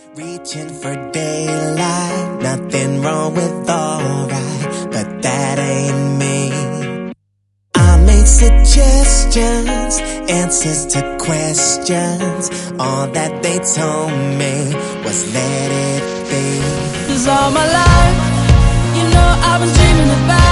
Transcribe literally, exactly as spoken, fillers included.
Reaching for daylight, nothing wrong with alright, but that ain't me. I make suggestions, answers to questions. All that they told me was let it be. 'Cause all my life, you know I've been dreaming about